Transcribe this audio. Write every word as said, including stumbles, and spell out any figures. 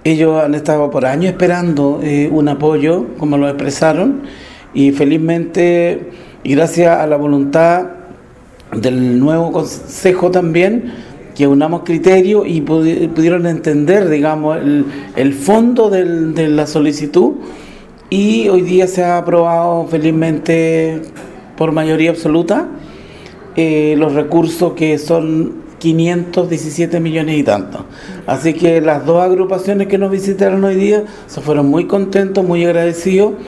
Ellos han estado por años esperando eh, un apoyo, como lo expresaron, y felizmente, y gracias a la voluntad del nuevo consejo también, que unamos criterios y pudi- pudieron entender, digamos, el, el fondo del, de la solicitud, y hoy día se ha aprobado felizmente por mayoría absoluta eh, los recursos, que son quinientos diecisiete millones y tantos. Así que las dos agrupaciones que nos visitaron hoy día se fueron muy contentos, muy agradecidos.